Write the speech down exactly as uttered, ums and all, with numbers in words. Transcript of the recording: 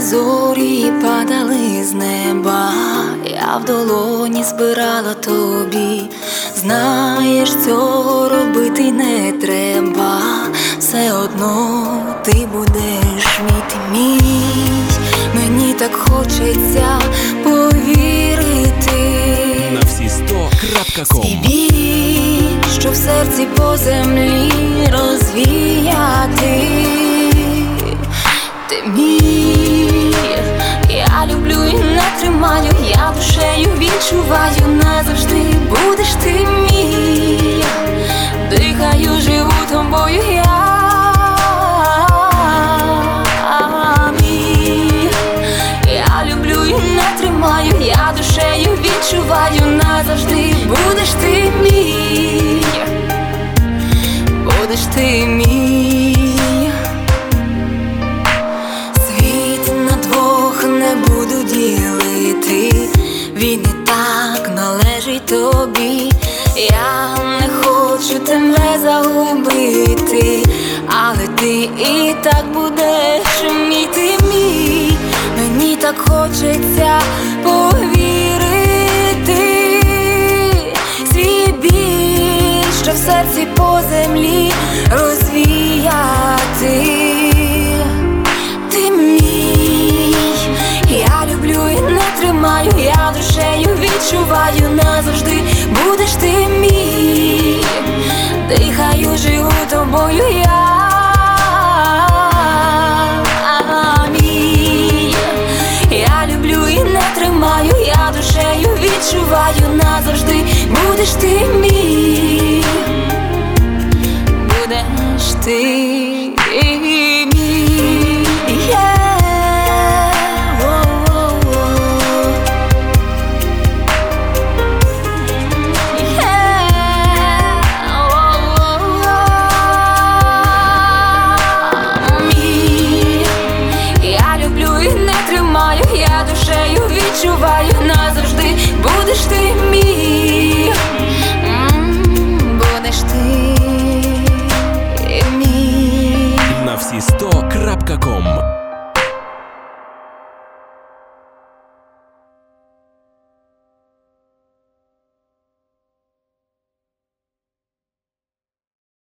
зорі падали з неба, я в долоні збирала тобі. Знаєш, цього робити не треба, все одно ти будеш мій, ти мій. Мені так хочеться повірити на всі сто крапка ком. свій біль, що в серці по землі розвіяти. Ти мій, я люблю і не тримаю, я душею відчуваю, назавжди будеш ти мій. Дихаю, живу тобою я. Мій, я люблю і не тримаю, я душею відчуваю, назавжди будеш ти мій. Будеш ти мій. Буду ділити, він і так належить тобі. Я не хочу тебе загубити, але ти і так будеш мій, ти мій. Мені так хочеться повірити, свій біль, що в серці по землі розвіяти. Я душею відчуваю, назавжди будеш ти мій. Дихаю, живу тобою я. Мій, я люблю і не тримаю, я душею відчуваю, назавжди будеш ти мій. Будеш ти. Я душею відчуваю, назавжди будеш ти мій. Будеш ти мій. На всі сто